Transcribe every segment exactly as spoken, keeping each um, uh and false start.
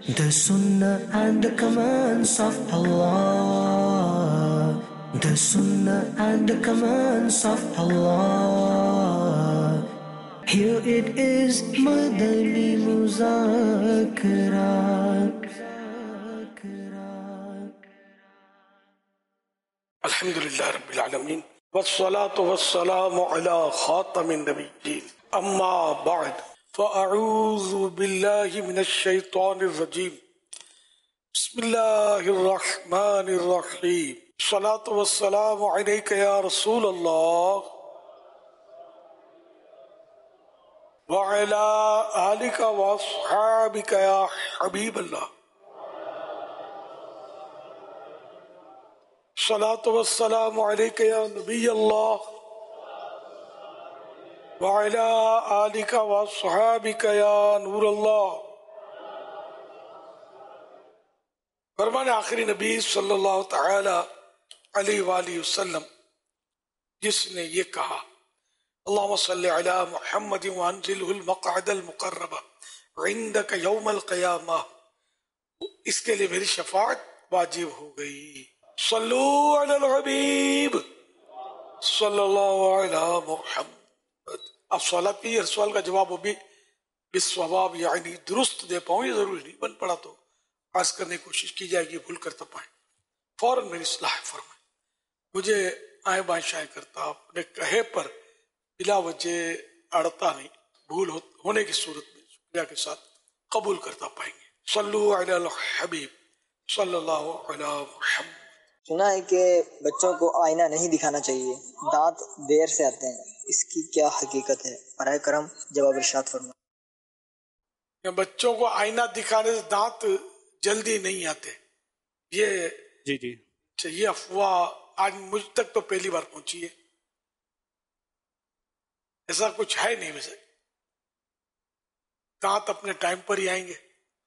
The Sunnah and the commands of Allah. The Sunnah and the commands of Allah. Here it is, Madani Muzakara. Alhamdulillah Rabbil Alameen. والصلاة والسلام على خاتم النبيين أما بعد فأعوذ بالله من الشيطان الرجيم بسم الله الرحمن الرحيم الصلاة والسلام عليك يا رسول الله وعلى آلك وأصحابك يا حبيب الله الصلاة والسلام عليك يا نبي الله وعلى آلك وأصحابك يا نور الله. فرمان آخری نبی صلی اللہ تعالی علیہ وآلہ وسلم جس نے یہ کہا اللہم صلی علی محمد وانزلہ المقعد المقرب عندک یوم القیامہ، اس کے لیے میری شفاعت واجب ہو گئی. صلو علی الحبیب صلی اللہ علی محمد. اب سوالات کی ہر سوال کا جواب وہ بھی بالصواب یعنی درست دے پاؤں، یہ ضروری نہیں، بن پڑا تو عرض کرنے کی کوشش کی جائے گی، بھول کرتا پائیں فوراً میری اصلاح فرمائیں. مجھے آئیں بائیں شائیں کرتا اپنے کہے پر بلا وجہ اڑتا نہیں، بھول ہونے کی صورت میں شکریہ کے ساتھ قبول کرتا پائیں گے. صلو علی الحبیب صلی اللہ علی محمد. سنا ہے کہ بچوں کو آئینہ نہیں دکھانا چاہیے، دانت دیر سے آتے ہیں، اس کی کیا حقیقت ہے؟ برائے کرم جواب ارشاد فرمائیں. بچوں کو آئینہ دکھانے سے دانت جلدی نہیں آتے، یہ جی جی یہ افواہ آج مجھ تک تو پہلی بار پہنچی ہے. ایسا کچھ ہے نہیں. ویسے دانت اپنے ٹائم پر ہی آئیں گے،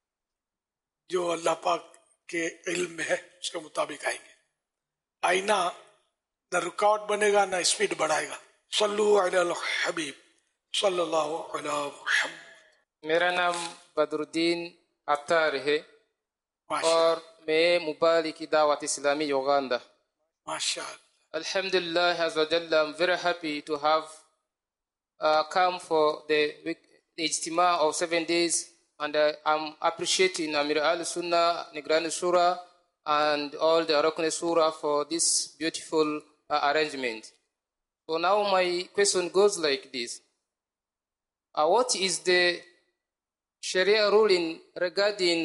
جو اللہ پاک کے علم میں ہے اس کے مطابق آئیں گے. آئینہ نہ رکاوٹ بنے گا نہ اسپیڈ بڑھائے گا. صلو علی الحبیب صلی اللہ علی محمد. میرا نام بدر الدین عطار ہے اور میں موبائل کی دعوت اسلامی یوگانڈا. ماشاء اللہ. Alhamdulillah Azza wa Jalla, I'm very happy to have uh, come for the week, the Ijtima of seven days, and uh, I'm appreciating Amir al-Sunnah, Nigrani Surah, and all the Arakune Surah for this beautiful uh, arrangement. So now my question goes like this. Uh, what is the Sharia ruling regarding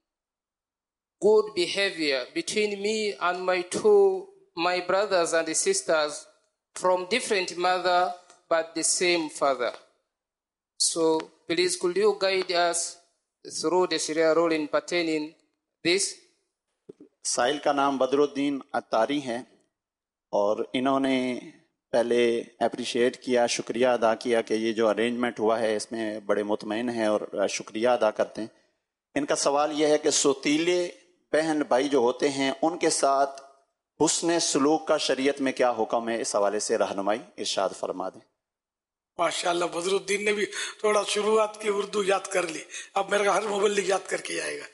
good behavior between me and my two, my brothers and sisters from different mother but the same father? So please could you guide us through the Sharia ruling pertaining this? سائل کا نام بدر الدین عطاری ہے اور انہوں نے پہلے appreciate کیا، شکریہ ادا کیا کہ یہ جو ارینجمنٹ ہوا ہے اس میں بڑے مطمئن ہیں اور شکریہ ادا کرتے ہیں. ان کا سوال یہ ہے کہ سوتیلے بہن بھائی جو ہوتے ہیں ان کے ساتھ حسن سلوک کا شریعت میں کیا حکم ہے، اس حوالے سے رہنمائی ارشاد فرما دیں. ماشاءاللہ بدر الدین نے بھی تھوڑا شروعات کی اردو یاد کر لی، اب میرا ہر مبلغ یاد کر کے آئے گا.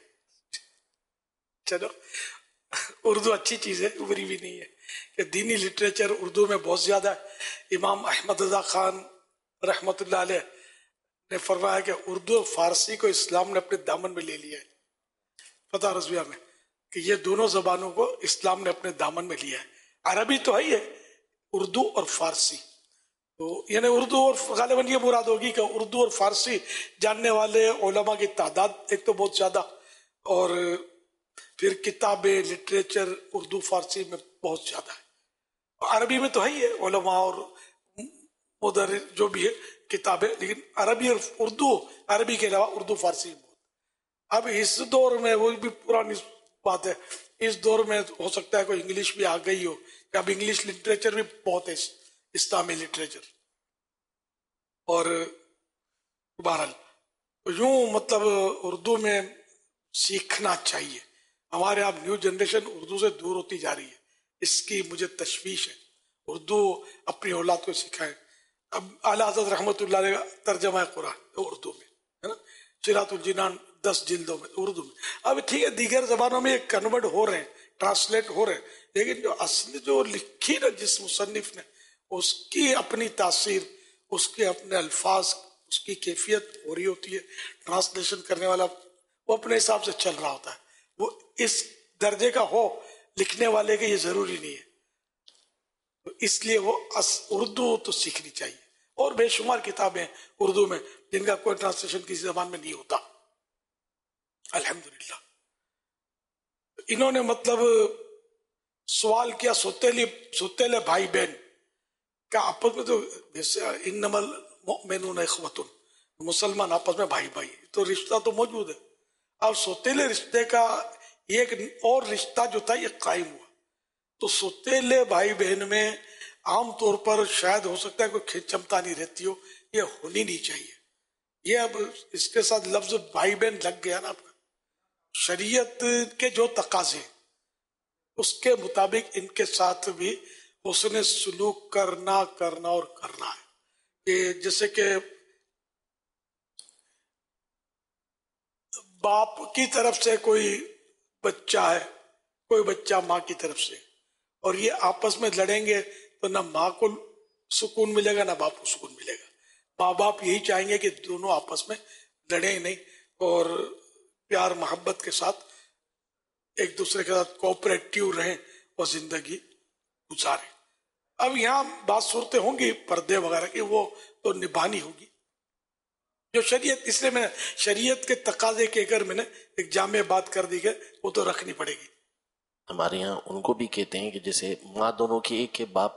چلو اردو اچھی چیز ہے، بری بھی نہیں ہے کہ دینی لٹریچر اردو میں بہت زیادہ ہے. امام احمد رضا خان رحمۃ اللہ علیہ نے فرمایا کہ اردو اور فارسی کو اسلام نے اپنے دامن میں لے لیا ہے. فتح رضویہ میں کہ یہ دونوں زبانوں کو اسلام نے اپنے دامن میں لیا ہے. عربی تو ہے ہی ہے، اردو اور فارسی. تو یعنی اردو اور غالباً یہ مراد ہوگی کہ اردو اور فارسی جاننے والے علماء کی تعداد ایک تو بہت زیادہ، اور پھر کتابیں لٹریچر اردو فارسی میں بہت زیادہ ہے. عربی میں تو ہے ہی ہے علماء اور مدرس جو بھی ہے کتابیں، لیکن عربی اور اردو، عربی کے علاوہ اردو فارسی بہت. اب اس دور میں وہ بھی پرانی بات ہے، اس دور میں ہو سکتا ہے کوئی انگلش بھی آ گئی ہو کہ اب انگلش لٹریچر بھی بہت ہے، اسلامی لٹریچر. اور بہرحال یوں مطلب اردو میں سیکھنا چاہیے. ہمارے آپ نیو جنریشن اردو سے دور ہوتی جا رہی ہے، اس کی مجھے تشویش ہے. اردو اپنی اولاد کو سکھائیں. اب اعلیٰ حضرت رحمۃ اللہ علیہ ترجمہ قرآن اردو میں ہے نا، صراط الجنان دس جلدوں میں اردو میں. اب ٹھیک ہے دیگر زبانوں میں کنورٹ ہو رہے ہیں, ٹرانسلیٹ ہو رہے ہیں, لیکن جو اصل جو لکھی نا جس مصنف نے, اس کی اپنی تاثیر, اس کے اپنے الفاظ, اس کی کیفیت ہو رہی ہوتی ہے. ٹرانسلیشن کرنے والا وہ اپنے حساب سے چل رہا ہوتا ہے, وہ اس درجے کا ہو لکھنے والے کے یہ ضروری نہیں ہے. تو اس لیے وہ اردو تو سیکھنی چاہیے. اور بے شمار کتابیں اردو میں جن کا کوئی ٹرانسلیشن کسی زبان میں نہیں ہوتا الحمدللہ. انہوں نے مطلب سوال کیا سوتیلی سوتیلے بھائی بہن کا آپس میں, تو جیسے انما المؤمنون اخوۃ, مسلمان آپس میں بھائی بھائی, تو رشتہ تو موجود ہے. اب سوتیلے رشتے کا ایک اور رشتہ جو تھا یہ قائم ہوا. تو سوتیلے بھائی بہن میں عام طور پر شاید ہو سکتا ہے کوئی کھچمتا نہیں رہتی ہو, یہ ہونی نہیں چاہیے. یہ اب اس کے ساتھ لفظ بھائی بہن لگ گیا نا, شریعت کے جو تقاضے اس کے مطابق ان کے ساتھ بھی حسن سلوک کرنا کرنا اور کرنا ہے. کہ جیسے کہ باپ کی طرف سے کوئی بچہ ہے, کوئی بچہ ماں کی طرف سے, اور یہ آپس میں لڑیں گے تو نہ ماں کو سکون ملے گا نہ باپ کو سکون ملے گا. ماں باپ یہی چاہیں گے کہ دونوں آپس میں لڑیں نہیں اور پیار محبت کے ساتھ ایک دوسرے کے ساتھ کوآپریٹو رہیں اور زندگی گزاریں. اب یہاں بات صورتیں ہوں گی پردے وغیرہ کی, وہ تو نبھانی ہوگی جو شریعت, اس لیے میں شریعت کے تقاضے کے اگر میں نے ایک جامع بات کر دی ہے وہ تو رکھنی پڑے گی. ہمارے یہاں ان کو بھی کہتے ہیں کہ جیسے ماں دونوں کی ایک ہے, باپ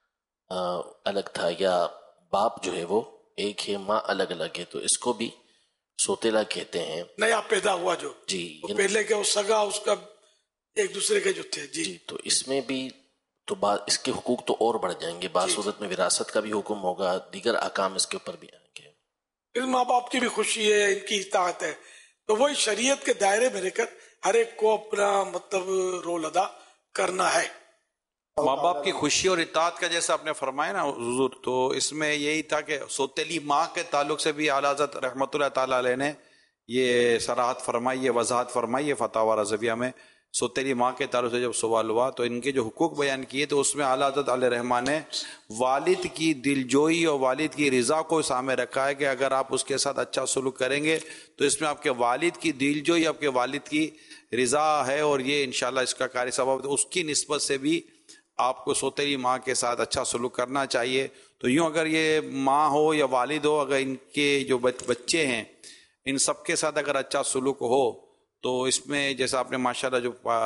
الگ تھا, یا باپ جو ہے وہ ایک ہے ماں الگ الگ ہے, تو اس کو بھی سوتیلا کہتے ہیں. نیا پیدا ہوا جو جی پہلے کے سگا اس کا ایک دوسرے کے جو تھے. جی, جی تو اس میں بھی تو اس کے حقوق تو اور بڑھ جائیں گے. بعض صورت میں وراثت کا بھی حکم ہوگا, دیگر احکام اس کے اوپر بھی آئیں گے. اس ماں باپ کی بھی خوشی ہے, ان کی اطاعت ہے, تو وہی شریعت کے دائرے میں رہ کر ہر ایک کو اپنا مطلب رول ادا کرنا ہے. ماں باپ کی خوشی اور اطاعت کا جیسا آپ نے فرمایا نا حضور, تو اس میں یہی تھا کہ سوتیلی ماں کے تعلق سے بھی اعلیٰ حضرت رحمۃ اللہ تعالیٰ علیہ نے یہ صراحت فرمائی ہے, وضاحت فرمائی ہے فتاوی رضویہ میں. سوتیلی ماں کے تعلق سے جب سوال ہوا تو ان کے جو حقوق بیان کیے تو اس میں اعلیٰ حضرت علیہ رحمٰن نے والد کی دلجوئی اور والد کی رضا کو سامنے رکھا ہے کہ اگر آپ اس کے ساتھ اچھا سلوک کریں گے تو اس میں آپ کے والد کی دلجوئی, آپ کے والد کی رضا ہے, اور یہ انشاءاللہ اس کا قاری ثواب, اس کی نسبت سے بھی آپ کو سوتیلی ماں کے ساتھ اچھا سلوک کرنا چاہیے. تو یوں اگر یہ ماں ہو یا والد ہو, اگر ان کے جو بچے ہیں ان سب کے ساتھ اگر اچھا سلوک ہو تو اس میں جیسا آپ نے ماشاءاللہ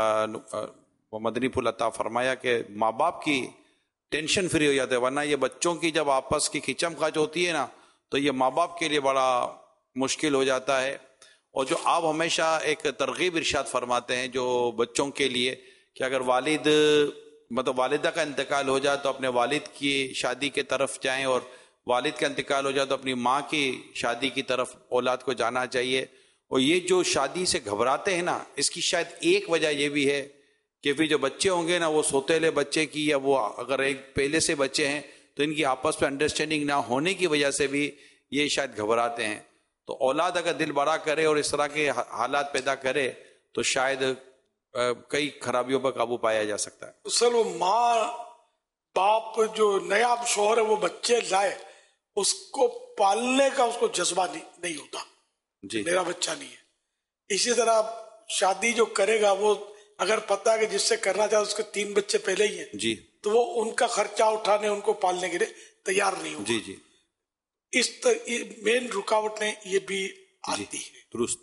جو مدنی پھول عطا فرمایا کہ ماں باپ کی ٹینشن فری ہو جاتے ہیں. ورنہ یہ بچوں کی جب آپس کی کھچم کھچ ہوتی ہے نا تو یہ ماں باپ کے لیے بڑا مشکل ہو جاتا ہے. اور جو آپ ہمیشہ ایک ترغیب ارشاد فرماتے ہیں جو بچوں کے لیے کہ اگر والد مطلب والدہ کا انتقال ہو جائے تو اپنے والد کی شادی کے طرف جائیں, اور والد کا انتقال ہو جائے تو اپنی ماں کی شادی کی طرف اولاد کو جانا چاہیے. اور یہ جو شادی سے گھبراتے ہیں نا, اس کی شاید ایک وجہ یہ بھی ہے کہ پھر جو بچے ہوں گے نا وہ سوتیلے بچے کی, یا وہ اگر ایک پہلے سے بچے ہیں تو ان کی آپس میں انڈرسٹینڈنگ نہ ہونے کی وجہ سے بھی یہ شاید گھبراتے ہیں. تو اولاد اگر دل بڑا کرے اور اس طرح کے حالات پیدا کرے تو شاید کئی خرابیوں پر قابو پایا جا سکتا ہے. سر وہ ماں باپ جو نیا شوہر ہے وہ بچے لائے, اس کو پالنے کا اس کو جذبہ نہیں, نہیں ہوتا جی میرا بچہ نہیں ہے. اسی طرح شادی جو کرے گا وہ اگر پتا ہے کہ جس سے کرنا چاہے اس کے تین بچے پہلے ہی ہیں جی تو وہ ان کا خرچہ اٹھانے, ان کو پالنے کے لیے تیار نہیں ہوگا. جی جی اس مین رکاوٹ نے یہ بھی آتی ہے. درست.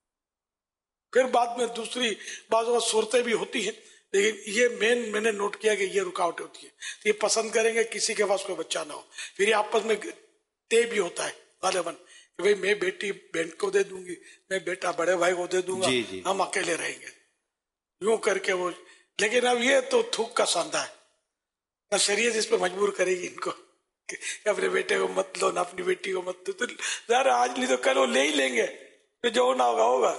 پھر بعد میں دوسری بعض اوقات صورتیں بھی ہوتی ہیں, لیکن یہ مین میں نے نوٹ کیا کہ یہ رکاوٹ ہوتی ہے. یہ پسند کریں گے کسی کے پاس کوئی بچہ نہ ہو, پھر یہ آپس میں طے بھی ہوتا ہے غالباً کہ بھئی میں بیٹی بہن کو دے دوں گی, میں بیٹا بڑے بھائی کو دے دوں گا, جی جی. ہم اکیلے رہیں گے, یوں کر کے وہ. لیکن اب یہ تو تھوک کا ساندھا ہے, نہ شریعت اس پہ مجبور کرے گی ان کو کہ اپنے بیٹے کو مت لو نہ اپنی بیٹی کو مت لو. تو ظاہر آج نہیں تو کل وہ لے ہی لیں گے, تو جو ہونا ہوگا ہوگا.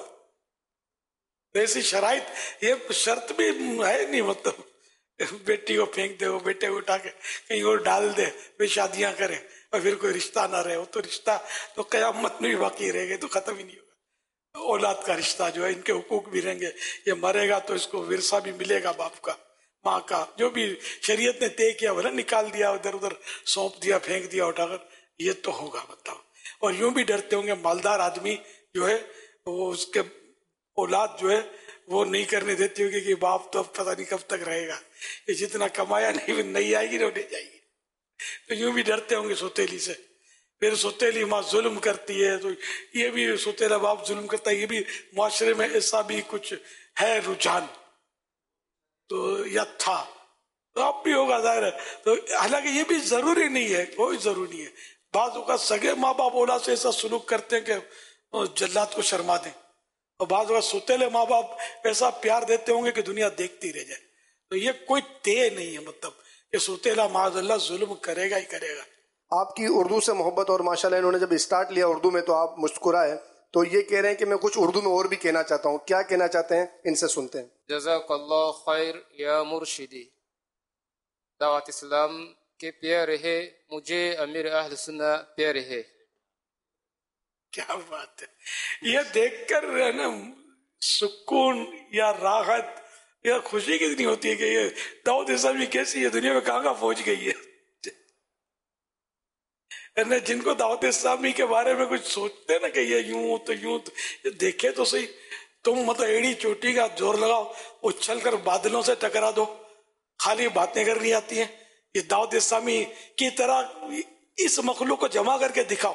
ایسی شرائط یہ شرط بھی ہے نہیں, مطلب بیٹی کو پھینک دے, وہ بیٹے کو اٹھا کے کہیں اور ڈال دے, پھر شادیاں کرے اور پھر کوئی رشتہ نہ رہے. وہ تو رشتہ تو قیامت میں بھی باقی رہے گا, تو ختم ہی نہیں ہوگا. اولاد کا رشتہ جو ہے، ان کے حقوق بھی رہیں گے. یہ مرے گا تو اس کو ورثہ بھی ملے گا، باپ کا، ماں کا، جو بھی شریعت نے طے کیا وہ نا نکال دیا ادھر ادھر، سونپ دیا، پھینک دیا اٹھا کر، یہ تو ہوگا بتاؤ. اور یوں بھی ڈرتے ہوں گے مالدار آدمی جو ہے وہ اس کے اولاد جو ہے وہ نہیں کرنے دیتی ہوگی کہ باپ تو اب پتہ نہیں کب تک رہے گا، یہ جتنا کمایا نہیں نہیں آئے گی نہ نہیں جائے گی. تو یوں بھی ڈرتے ہوں گے سوتیلی سے. پھر سوتیلی ماں ظلم کرتی ہے تو یہ بھی سوتیلا باپ ظلم کرتا ہے، یہ بھی معاشرے میں ایسا بھی کچھ ہے رجحان تو یا تھا، تو اب بھی ہوگا ظاہر ہے. تو حالانکہ یہ بھی ضروری نہیں ہے، کوئی ضروری نہیں ہے. بعض اوقات سگے ماں باپ اولاد سے ایسا سلوک کرتے ہیں کہ جلات کو شرما دیں، اور بعض اوقات سوتیلے ماں باپ ایسا پیار دیتے ہوں گے کہ دنیا دیکھتی رہ جائے. تو یہ کوئی طے نہیں ہے مطلب کہ سوتیلا معاذ اللہ ظلم کرے گا ہی کرے گا. آپ کی اردو سے محبت، اور ماشاءاللہ انہوں نے جب اسٹارٹ لیا اردو میں تو آپ مسکرائے، تو یہ کہہ رہے ہیں کہ میں کچھ اردو میں اور بھی کہنا چاہتا ہوں. کیا کہنا چاہتے ہیں ان سے سنتے ہیں. جزاک اللہ خیر یا مرشدی. دعوت اسلام کے پیارے ہے، مجھے امیر اہل سنت پیارے ہے. کیا بات ہے. یہ دیکھ کر ہے نا سکون یا راحت یا خوشی کتنی ہوتی ہے کہ یہ دعوت اسلامی کیسی ہے، دنیا میں کہاں کہاں پہنچ گئی ہے. جن کو دعوت اسلامی کے بارے میں کچھ سوچتے نا کہ یہ یوں تو یوں تو یہ دیکھے تو صحیح. تم مطلب ایڑی چوٹی کا زور لگاؤ، اچھل کر بادلوں سے ٹکرا دو، خالی باتیں کرنی آتی ہیں. یہ دعوت اسلامی کی طرح اس مخلوق کو جمع کر کے دکھاؤ،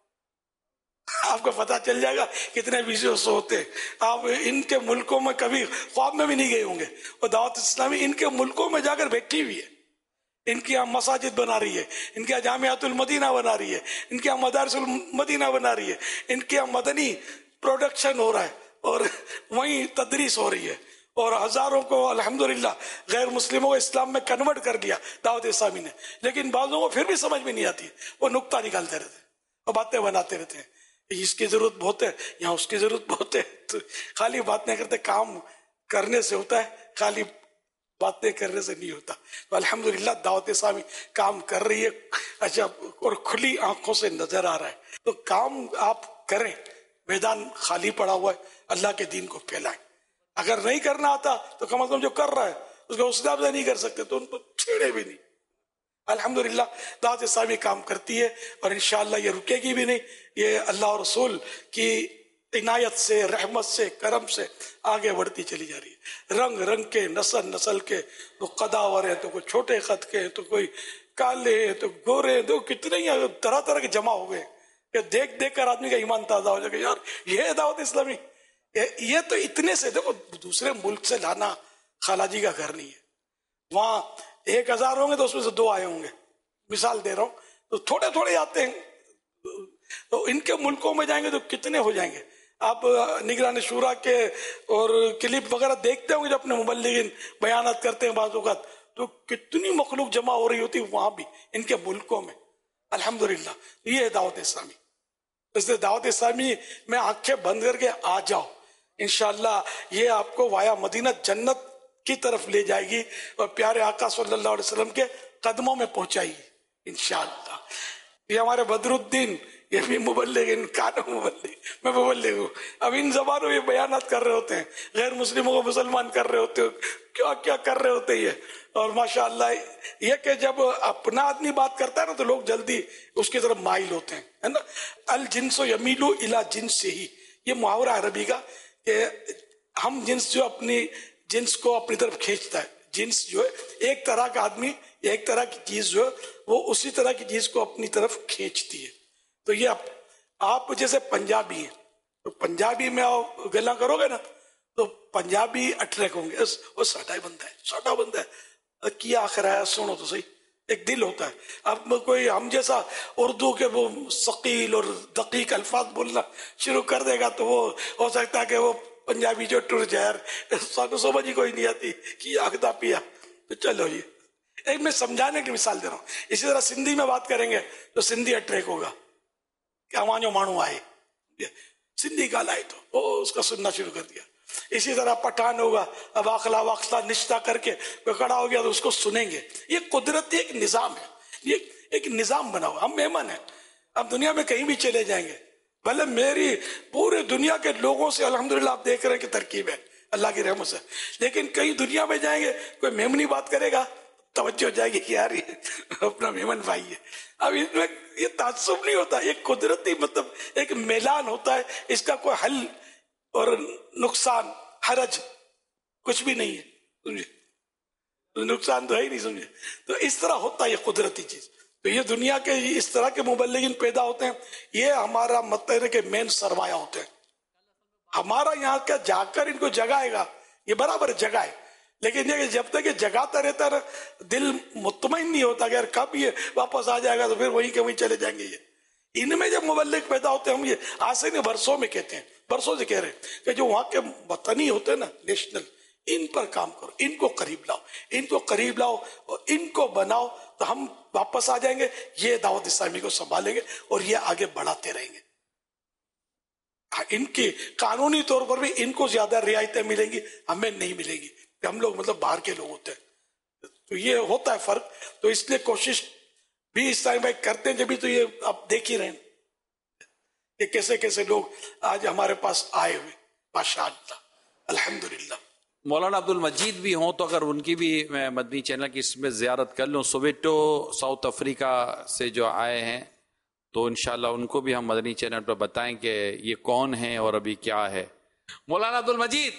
آپ کو پتا چل جائے گا کتنے ویڈیوز ہوتے ہیں. آپ ان کے ملکوں میں کبھی خواب میں بھی نہیں گئے ہوں گے، اور دعوت اسلامی ان کے ملکوں میں جا کر بیٹھی ہوئی ہے. ان کی یہاں مساجد بنا رہی ہے، ان کے یہاں جامعۃ المدینہ بنا رہی ہے، ان کے یہاں مدارس المدینہ بنا رہی ہے، ان کے یہاں مدنی پروڈکشن ہو رہا ہے اور وہیں تدریس ہو رہی ہے، اور ہزاروں کو الحمدللہ غیر مسلموں کو اسلام میں کنورٹ کر دیا دعوت اسلامی نے. لیکن بعضوں کو پھر بھی سمجھ میں نہیں آتی، وہ نکتہ نکالتے رہتے ہیں اور باتیں بناتے رہتے ہیں. اس کی ضرورت بہت ہے، یہاں اس کی ضرورت بہت ہے. تو خالی بات نہیں کرتے، کام کرنے سے ہوتا ہے، خالی باتیں کرنے سے نہیں ہوتا. تو الحمدللہ دعوت اسلامی کام کر رہی ہے، اچھا، اور کھلی آنکھوں سے نظر آ رہا ہے. تو کام آپ کریں، میدان خالی پڑا ہوا ہے، اللہ کے دین کو پھیلائیں. اگر نہیں کرنا آتا تو کم از کم جو کر رہا ہے اس کو حوصلہ افزائی نہیں کر سکتے تو ان کو چھیڑے بھی نہیں. الحمدللہ دعوت اسلامی کام کرتی ہے اور انشاءاللہ یہ رکے گی بھی نہیں. یہ اللہ اور رسول کی عنایت سے، رحمت سے، کرم سے آگے بڑھتی چلی جا رہی ہے. رنگ رنگ کے، نسل نسل کے، تو قداور ہیں، تو کوئی چھوٹے خط کے ہیں، تو کوئی کالے ہیں، تو گورے ہیں، تو کتنے ہی طرح طرح کے جمع ہو گئے کہ دیکھ دیکھ کر آدمی کا ایمان تازہ ہو جائے گا. یار یہ دعوت اسلامی، یہ تو اتنے سے، دیکھو دوسرے ملک سے لانا خالہ جی کا گھر نہیں ہے. وہاں ایک ہزار ہوں گے تو اس میں سے دو آئے ہوں گے، مثال دے رہا ہوں. تو تھوڑے تھوڑے آتے ہیں، تو ان کے ملکوں میں جائیں گے تو کتنے ہو جائیں گے. آپ نگران شورا کے اور کلپ وغیرہ دیکھتے ہوں گے جو اپنے مبلغین بیانات کرتے ہیں بعض اوقات، تو کتنی مخلوق جمع ہو رہی ہوتی وہاں بھی ان کے ملکوں میں. الحمدللہ یہ ہے دعوت اسلامی. اس لیے دعوت اسلامی میں آنکھیں بند کر کے آ جاؤ، انشاءاللہ یہ آپ کو وایا مدینہ جنت کی طرف لے جائے گی اور پیارے آقا صلی اللہ علیہ وسلم کے قدموں میں پہنچائے گی انشاءاللہ. یہ ہمارے بدر الدین، یہ بھی مبلغ، ان کانوں مبلغ، میں مبلغ ہوں. اب ان زبانوں یہ بیانات کر رہے ہوتے ہیں، غیر مسلموں کو مسلمان کر رہے ہوتے ہیں، کیا کیا کر رہے ہوتے ہیں. اور ماشاءاللہ یہ کہ جب اپنا آدمی بات کرتا ہے نا تو لوگ جلدی اس کی طرف مائل ہوتے ہیں، ہے نا. الجنس یمیل الی جنس ہی، یہ محاورہ عربی کا کہ ہم جنس جو اپنی جنس کو اپنی طرف کھینچتا ہے. جنس جو ہے ایک طرح کا آدمی، ایک طرح کی چیز جو ہے وہ اسی طرح کی چیز کو اپنی طرف کھینچتی ہے. تو یہ آپ جیسے پنجابی ہیں تو پنجابی میں آپ گلا کرو گے نا تو پنجابی اٹریکٹ ہوں گے، وہ ساڈا ہی بندہ ہے، ساڈا بندہ ہے، کیا آخر ہے، سنو تو صحیح. ایک دل ہوتا ہے. اب کوئی ہم جیسا اردو کے وہ ثقیل اور دقیق الفاظ بولنا شروع کر دے گا تو وہ ہو سکتا ہے کہ وہ پنجابی جو ٹر جائے، سانو سمجھ ہی کوئی نہیں آتی کہ آخدہ پیا. تو چلو یہ ایک میں سمجھانے کی مثال دے رہا ہوں. اسی طرح سندھی میں بات کریں گے تو سندھی اٹریک ہوگا کہ ہمارا جو مانو آئے سندھی گال آئے تو وہ اس کا سننا شروع کر دیا. اسی طرح پٹھان ہوگا، اب آخلا واخلا نشتہ کر کے کڑا ہو گیا تو اس کو سنیں گے. یہ قدرتی ایک نظام ہے، یہ ایک نظام بنا ہوا. ہم مہمان ہیں، اب دنیا میں کہیں بھی چلے جائیں گے بھلے میری پورے دنیا کے لوگوں سے الحمدللہ آپ دیکھ رہے ہیں کہ ترکیب ہے اللہ کی رحمت سے، لیکن کئی دنیا میں جائیں گے کوئی میمنی بات کرے گا توجہ ہو جائے گی کہ یار یہ اپنا میمن بھائی ہے. اب اس میں یہ تعصب نہیں ہوتا، ایک قدرتی مطلب ایک میلان ہوتا ہے، اس کا کوئی حل اور نقصان حرج کچھ بھی نہیں ہے، سمجھے، نقصان تو ہے ہی نہیں، سمجھے. تو اس طرح ہوتا ہے یہ قدرتی چیز. تو یہ دنیا کے اس طرح کے مبلغین پیدا ہوتے ہیں، یہ ہمارا مطلب ہے کہ مین سرمایہ ہوتے ہیں. ہمارا یہاں کا جا کر ان کو جگائے گا یہ برابر جگائے، لیکن یہ جب تک یہ جگاتا رہتا ہے دل مطمئن نہیں ہوتا کہ یار کب یہ واپس آ جائے گا، تو پھر وہیں کے وہیں چلے جائیں گے. یہ ان میں جب مبلغ پیدا ہوتے ہیں، ہم یہ آج سے نہیں برسوں میں کہتے ہیں، برسوں سے کہہ رہے ہیں کہ جو وہاں کے وطنی ہوتے ہیں نا نیشنل، ان پر کام کرو، ان کو قریب لاؤ، ان کو قریب لاؤ اور ان کو بناؤ، تو ہم واپس آ جائیں گے، یہ دعوت اسلامی کو سنبھالیں گے اور یہ آگے بڑھاتے رہیں گے. ان کی قانونی طور پر بھی ان کو زیادہ رعایتیں ملیں گی، ہمیں نہیں ملیں گی، کہ ہم لوگ مطلب باہر کے لوگ ہوتے ہیں. تو یہ ہوتا ہے فرق. تو اس لیے کوشش بھی اس طرح بھائی کرتے ہیں. جبھی تو یہ آپ دیکھ ہی رہے ہیں کہ کیسے کیسے لوگ آج ہمارے پاس آئے ہوئے، ماشاء اللہ الحمدللہ. مولانا عبد المجید بھی ہوں تو اگر ان کی بھی میں مدنی چینل کی اس میں زیارت کر لوں. سویٹو ساؤتھ افریقہ سے جو آئے ہیں، تو انشاءاللہ ان کو بھی ہم مدنی چینل پر بتائیں کہ یہ کون ہیں اور ابھی کیا ہے. مولانا عبد المجید،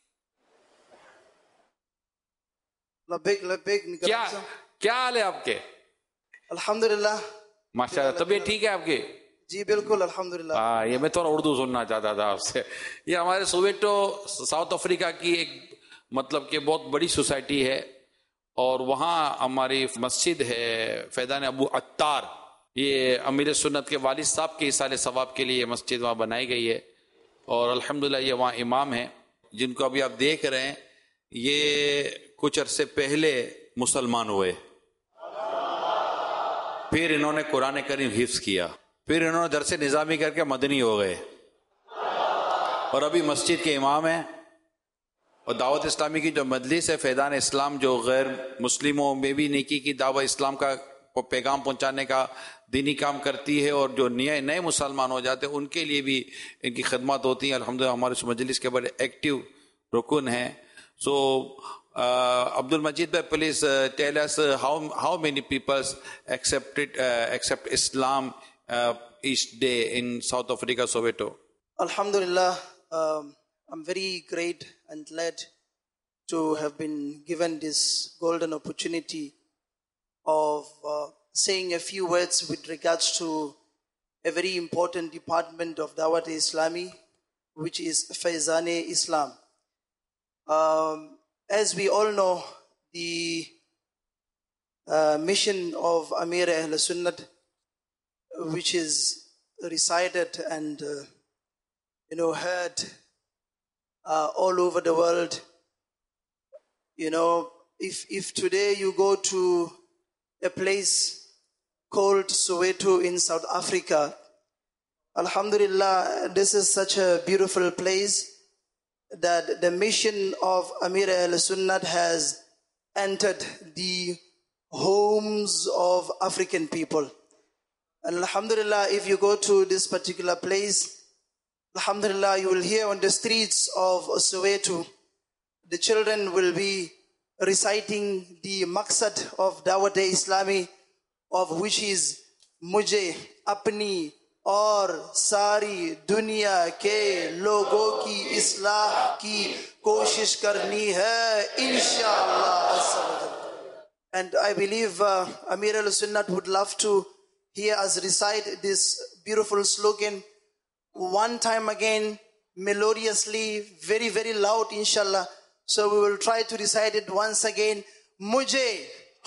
لبیک لبیک کیا کیا حال ہے آپ کے؟ الحمدللہ ماشاءاللہ. طبیعت ٹھیک ہے آپ کی؟ جی بالکل الحمدللہ. ہاں، یہ میں تھوڑا اردو سننا چاہتا تھا آپ سے. یہ ہمارے سوویٹو ساؤتھ افریقہ کی ایک مطلب کہ بہت بڑی سوسائٹی ہے، اور وہاں ہماری مسجد ہے فیضان ابو عطار. یہ امیر سنت کے والد صاحب کے اصالہ ثواب کے لیے یہ مسجد وہاں بنائی گئی ہے، اور الحمدللہ یہ وہاں امام ہیں جن کو ابھی آپ دیکھ رہے ہیں. یہ کچھ عرصے پہلے مسلمان ہوئے، پھر انہوں نے قرآن کریم حفظ کیا، پھر انہوں نے درس نظامی کر کے مدنی ہو گئے، اور ابھی مسجد کے امام ہیں. اور دعوت اسلامی کی جو مجلس ہے فیضان اسلام، جو غیر مسلموں میں بھی نیکی کی دعوت اسلام کا پیغام پہنچانے کا دینی کام کرتی ہے، اور جو نئے نئے مسلمان ہو جاتے ہیں ان کے لیے بھی ان کی خدمات ہوتی ہیں. الحمدللہ ہمارے اس مجلس کے بڑے ایکٹیو رکن ہیں. سو عبد المجید بھائی، please tell us how how many peoples expected accept Islam each day in South Africa, Soweto. Alhamdulillah, um, I'm very great and glad to have been given this golden opportunity of uh, saying a few words with regards to a very important department of Dawat Islami, which is Faizane Islam. Um, as we all know, the uh, mission of Amir Ahl Sunnat, which is recited and uh, you know heard uh, all over the world. You know, if if today you go to a place called Soweto in South Africa, Alhamdulillah, this is such a beautiful place that the mission of Amir Ahl Sunnat has entered the homes of African people. And Alhamdulillah, if you go to this particular place, Alhamdulillah, you will hear on the streets of Soweto, the children will be reciting the maqsad of Dawat Islami, of which is Mujhe apni اور ساری دنیا کے لوگوں کی اصلاح کی کوشش کرنی ہے انشاءاللہ. And I believe uh, Amir al-Sunnat would love to hear us recite this beautiful slogan one time again, melodiously, very very loud inshallah. So we will try to recite it once again. Mujhe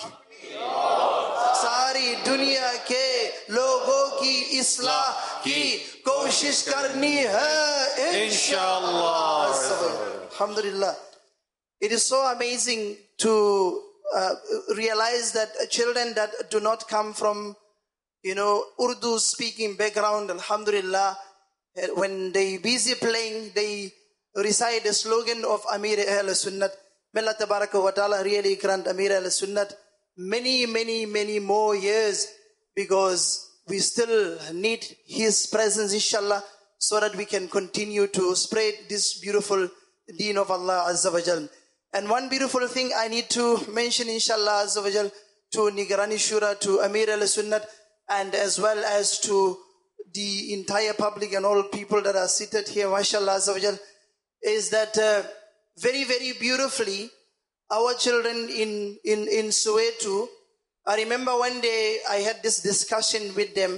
ساری دنیا کے لوگوں کی اصلاح کی کوشش کرنی ہے انشاءاللہ. Alhamdulillah. It is so amazing to uh, realize that children that do not come from, you know, Urdu speaking background, Alhamdulillah, when they busy playing, they recite the slogan of Amir Ahl Sunnat. May Allah Tabaraka wa Ta'ala really grant Amir Ahl Sunnat many, many, many more years, because we still need His presence, inshallah, so that we can continue to spread this beautiful deen of Allah Azza wa Jal. And one beautiful thing I need to mention, inshallah Azza wa Jal, to Nigarani Shura, to Amir al-Sunnat, and as well as to the entire public and all people that are seated here, mashallah Azza wa Jal, is that uh, very, very beautifully, our children in, in, in Soweto, I remember one day I had this discussion with them,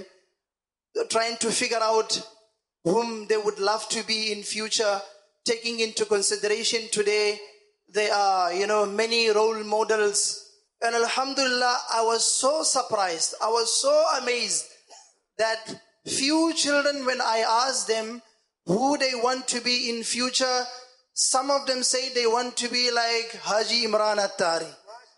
trying to figure out whom they would love to be in future, taking into consideration today there are, you know, many role models. And alhamdulillah, I was so surprised, I was so amazed that few children, when I asked them who they want to be in future, some of them say they want to be like Haji Imran Attari.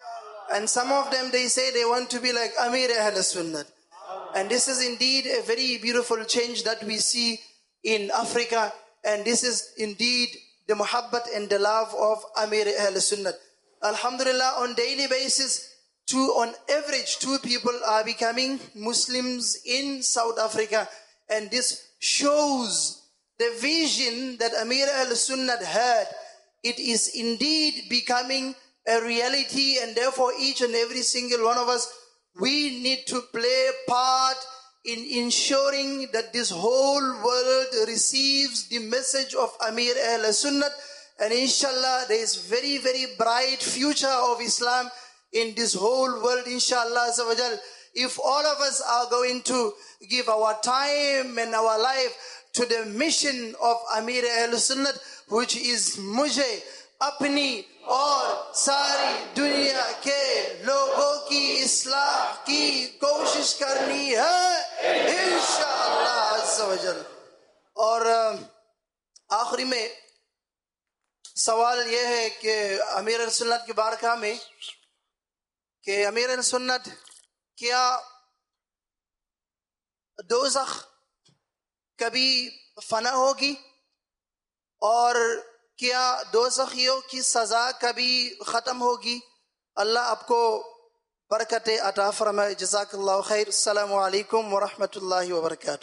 And some of them, they say they want to be like Amir Ahl-Sunnat. And this is indeed a very beautiful change that we see in Africa. And this is indeed the muhabbat and the love of Amir Ahl-Sunnat. Alhamdulillah, on daily basis, two, on average, two people are becoming Muslims in South Africa. And this shows the vision that Amir Ahl-Sunnat had. It is indeed becoming a reality, and therefore each and every single one of us, we need to play a part in ensuring that this whole world receives the message of Amir Ahl-Sunnat. And inshallah, there is very, very bright future of Islam in this whole world, inshallah. If all of us are going to give our time and our life to the mission of Amir Ahl-Sunnat, which is mujhe apni اور ساری دنیا کے لوگوں کی اصلاح کی کوشش کرنی ہے انشاءاللہ عز و جل. اور آخری میں سوال یہ ہے کہ امیر السنت کی بارگاہ میں کہ امیر السنت کیا دوزخ کبھی فنا ہوگی اور کیا دوزخیوں کی سزا کبھی ختم ہوگی؟ اللہ آپ کو برکت عطا فرمائے. جزاک اللہ خیر. السلام علیکم ورحمۃ اللہ وبرکاتہ.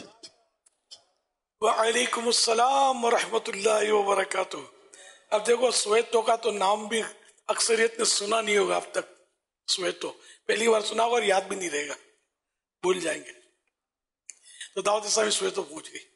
وعلیکم السلام ورحمۃ اللہ وبرکاتہ. اب دیکھو سویتو کا تو نام بھی اکثریت نے سنا نہیں ہوگا اب تک. سویتو پہلی بار سنا ہوگا اور یاد بھی نہیں رہے گا, بھول جائیں گے. تو دعوت اسلامی سویتو پہنچ گئی,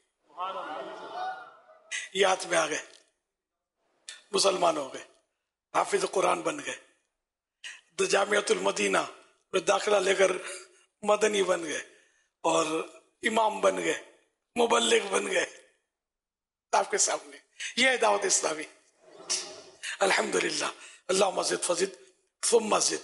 یاد میں آ گئے, مسلمان ہو گئے, حافظ قرآن بن گئے, جامعۃ المدینہ میں داخلہ لے کر مدنی بن گئے اور امام بن گئے, مبلغ بن گئے آپ کے سامنے. یہ ہے دعوت اسلامی. الحمدللہ. اللہ مزید فزد ثم مزید.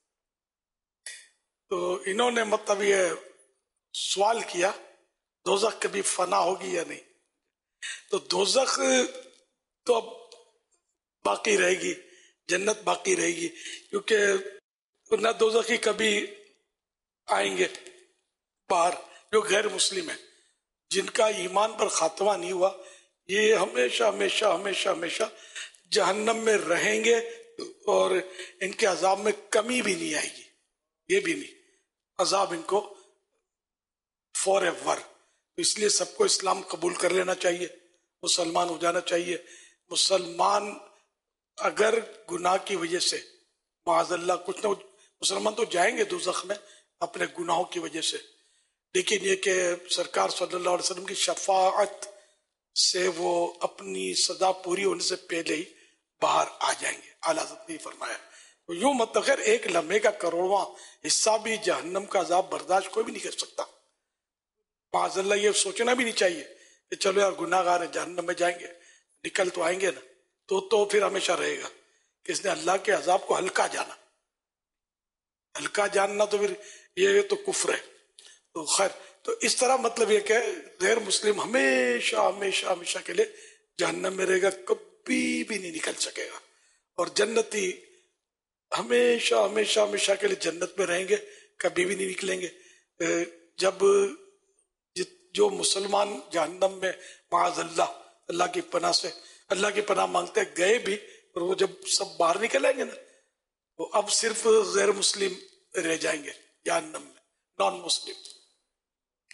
تو انہوں نے مطلب یہ سوال کیا دوزخ کبھی فنا ہوگی یا نہیں. تو دوزخ تو اب باقی رہے گی, جنت باقی رہے گی, کیونکہ نہ دوزخی کبھی آئیں گے باہر جو غیر مسلم ہیں, جن کا ایمان پر خاتمہ نہیں ہوا, یہ ہمیشہ ہمیشہ ہمیشہ ہمیشہ جہنم میں رہیں گے اور ان کے عذاب میں کمی بھی نہیں آئے گی. یہ بھی نہیں, عذاب ان کو فور ایور. اس لیے سب کو اسلام قبول کر لینا چاہیے, مسلمان ہو جانا چاہیے. مسلمان اگر گناہ کی وجہ سے معاذ اللہ کچھ نہ, مسلمان تو جائیں گے دوزخ میں اپنے گناہوں کی وجہ سے, لیکن یہ کہ سرکار صلی اللہ علیہ وسلم کی شفاعت سے وہ اپنی سزا پوری ہونے سے پہلے ہی باہر آ جائیں گے. اعلیٰ حضرت نے فرمایا. تو یوں مطلب خیر ایک لمحے کا کروڑواں حصہ بھی جہنم کا عذاب برداشت کوئی بھی نہیں کر سکتا. معاذ اللہ یہ سوچنا بھی نہیں چاہیے کہ چلو یار گناہ گار ہیں جہنم میں جائیں گے, نکل تو آئیں گے نا, تو تو پھر ہمیشہ رہے گا کہ اس نے اللہ کے عذاب کو ہلکا جانا. ہلکا جاننا تو پھر یہ تو کفر ہے. تو خیر تو اس طرح مطلب یہ کہ غیر مسلم ہمیشہ ہمیشہ ہمیشہ کے لیے جہنم میں رہے گا, کبھی بھی نہیں نکل سکے گا. اور جنتی ہمیشہ ہمیشہ ہمیشہ کے لیے جنت میں رہیں گے, کبھی بھی نہیں نکلیں گے. جب جو مسلمان جہنم میں معاذ اللہ اللہ کی پناہ سے اللہ کی پناہ مانگتے گئے بھی, اور وہ جب سب باہر نکل آئیں گے نا, وہ اب صرف غیر مسلم رہ جائیں گے جہنم میں, نان مسلم.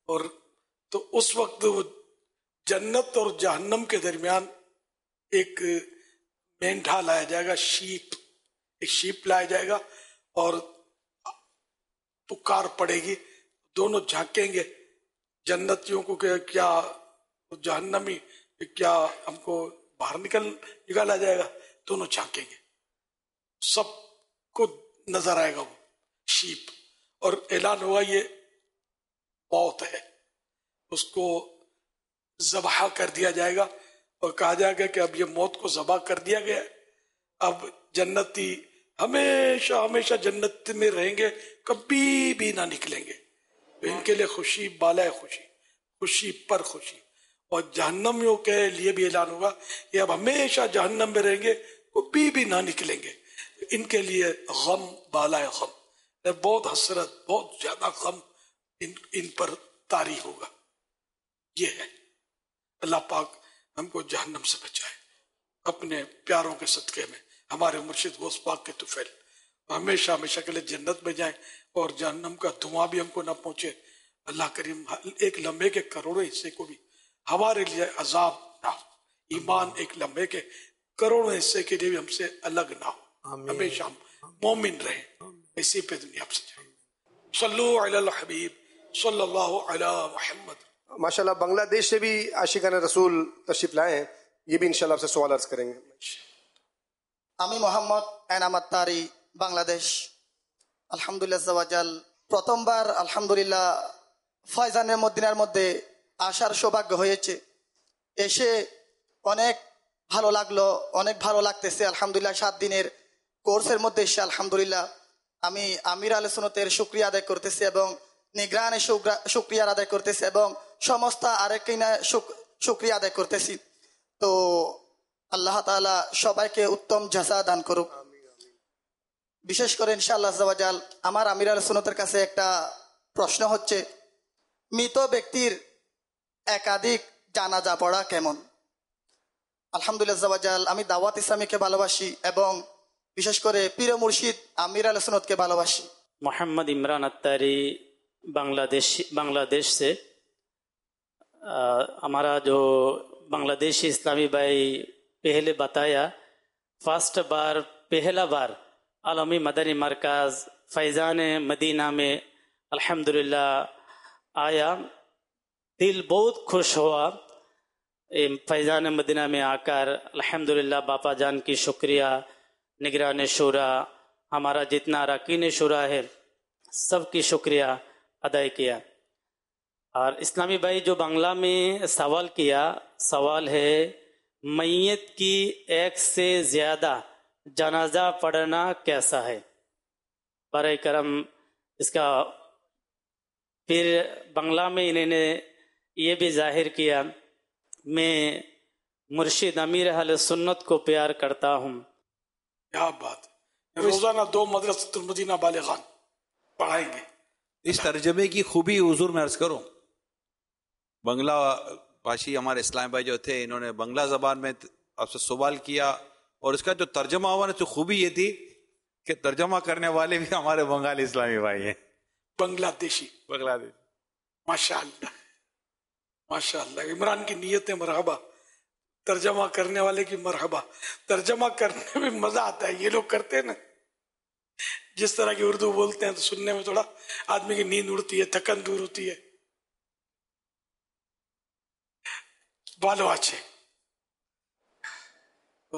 اور تو اس وقت وہ جنت اور جہنم کے درمیان ایک مینڈھا لایا جائے گا، شیپ، ایک شیپ لایا جائے گا اور پکار پڑے گی، دونوں جھانکیں گے جنتیوں کو کہ کیا جہنمی کیا ہم کو باہر نکل نکالا جائے گا، دونوں جھانکیں گے، سب کو نظر آئے گا وہ شیپ، اور اعلان ہوا یہ موت ہے، اس کو ذبح کر دیا جائے گا اور کہا جائے گا کہ اب یہ موت کو ذبح کر دیا گیا ہے، اب جنتی ہمیشہ ہمیشہ جنت میں رہیں گے، کبھی بھی نہ نکلیں گے، تو ان کے لیے خوشی بالائے خوشی، خوشی پر خوشی، اور جہنمیوں کے لیے بھی اعلان ہوگا کہ اب ہمیشہ جہنم میں رہیں گے، کبھی بھی نہ نکلیں گے، ان کے لیے غم بالائے غم، بہت حسرت، بہت زیادہ غم ان, ان پر طاری ہوگا۔ یہ ہے، اللہ پاک ہم کو جہنم سے بچائے اپنے پیاروں کے صدقے میں، ہمارے مرشد غوث پاک کے طفیل، ہمیشہ ہمیشہ کے لیے جنت میں جائیں اور جہنم کا دھواں بھی ہم کو نہ پہنچے۔ اللہ کریم ایک لمحے کے کروڑوں حصے کو بھی ہمارے لیے عذاب نہ ہو، ایمان ایک لمحے کے کروڑوں حصے کے لیے بھی ہم سے الگ نہ ہو، ہمیشہ ہم مومن رہیں، اسی پہ دنیا سے جائیں۔ صلو علی الحبیب صلی اللہ علی محمد۔ ماشاءاللہ بنگلہ دیش سے بھی عاشقان رسول تشریف لائے ہیں، یہ بھی انشاءاللہ آپ سے سوال عرض کریں گے۔ আমি মোহাম্মদ এনামত তারি, বাংলাদেশ। আলহামদুলিল্লাহ আজ্জাওয়াজাল, প্রথমবার আলহামদুলিল্লাহ ফয়জানের মদিনার মধ্যে আসার সৌভাগ্য হয়েছে, এসে অনেক ভালো লাগলো, অনেক ভালো লাগতেছে আলহামদুলিল্লাহ। সাত দিনের কোর্সের মধ্যে এসে আলহামদুলিল্লাহ আমি আমির আহলে সুন্নতের শুকরিয়া আদায় করতেছি এবং নিগরানের শুকরিয়া আদায় করতেছি এবং সমস্ত আরেকিনা শুকরিয়া আদায় করতেছি। তো আল্লাহ তাআলা সবাইকে উত্তম জাযা দান করুক। বিশেষ করে ইনশাআল্লাহ আজ্জাওয়াজাল আমার আমির আহলে সুন্নতের কাছে একটা প্রশ্ন হচ্ছে, মৃত ব্যক্তির একাধিক জানাজা পড়া কেমন? আলহামদুলিল্লাহ আজ্জাওয়াজাল আমি দাওয়াত ইসলামীকে ভালোবাসি এবং বিশেষ করে পীর মুর্শিদ আমির আহলে সুন্নতকে ভালোবাসি। मोहम्मद इमरान अत्तारी बांग्लादेश बांग्लादेश से आ, हमारा जो बांग्लादेशी इस्लामी भाई पहले बताया, फर्स्ट बार पहला बार आलमी मदनी मरकज़ फैज़ान मदीना में अल्हम्दुलिल्लाह आया, दिल बहुत खुश हुआ फैज़ान मदीना में आकर। अल्हम्दुलिल्लाह बापा जान की शुक्रिया, निगरान शूरा, हमारा जितना अरकान शूरा है सबकी शुक्रिया अदा किया। और इस्लामी भाई जो बांग्ला में सवाल किया, सवाल है मैयत की एक से ज़्यादा जनाजा पढ़ना कैसा है? बराए करम इसका फिर बांग्ला में इन्होंने ये भी जाहिर किया, मैं मुर्शिद अमीर अहले सुन्नत को प्यार करता हूँ। क्या बात, रोजाना दो मदरसतुल मदीना बालिगान पढ़ाएंगे। इस तर्जमे की खूबी हुजूर में अर्ज करूं, बंगला भाषी हमारे इस्लामी भाई जो थे, इन्होंने बंगला जबान में आपसे सवाल किया और इसका जो तर्जमा हुआ ना, तो खूबी ये थी कि तर्जमा करने वाले भी हमारे बंगाली इस्लामी भाई हैं, बांग्लादेशी बांग्लादेश। माशाअल्लाह माशाअल्लाह, इमरान की नीयत है मरहबा, तर्जमा करने वाले की मरहबा। तर्जमा करने में मजा आता है, ये लोग करते हैं ना, जिस तरह की उर्दू बोलते हैं तो सुनने में थोड़ा आदमी की नींद उड़ती है, थकन दूर होती है। बालो अच्छे, तो